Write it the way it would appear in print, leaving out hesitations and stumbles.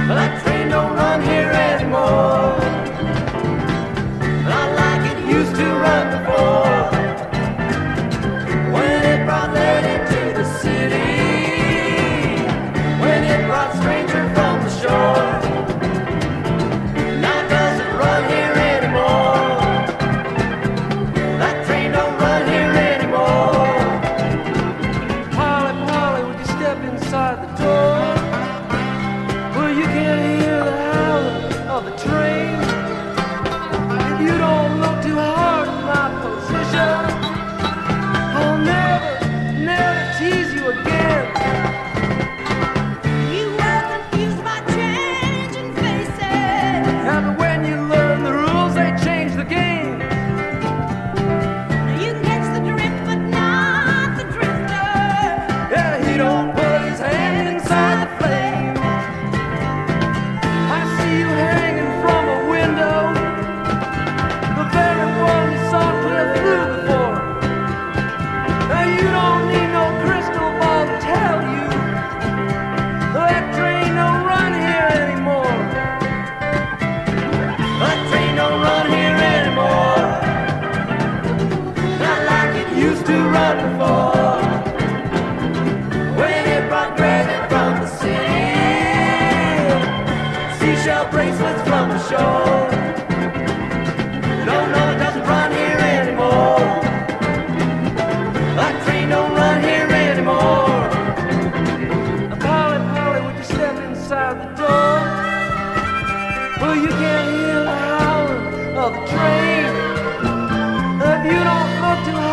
That train don't run here anymore. Not like it used to run before. When it brought lady to the city, when it brought stranger from the shore. Now it doesn't run here anymore. That train don't run here anymore. Polly, Polly, would you step inside the door? Well, you can't hear the howling of the train. If you don't look too hard at my position, I'll never, never tease you again. You were confused by changing faces. Yeah, but when you learn the rules, they change the game. You catch the drift, but not the drifter. Yeah, he don't put his hand inside the flame. I see you hanging from a window, the very one you saw clear through before. Now you don't need no crystal ball to tell you that train don't run here anymore. That train don't run here anymore. Not like it used to run before. When it brought granite from the city, seashell bracelets from the shore. No, no, it doesn't run here anymore. That train don't run here anymore. Polly, Polly, would you step inside the door? Well, you can't hear the howling of the train. If you don't look too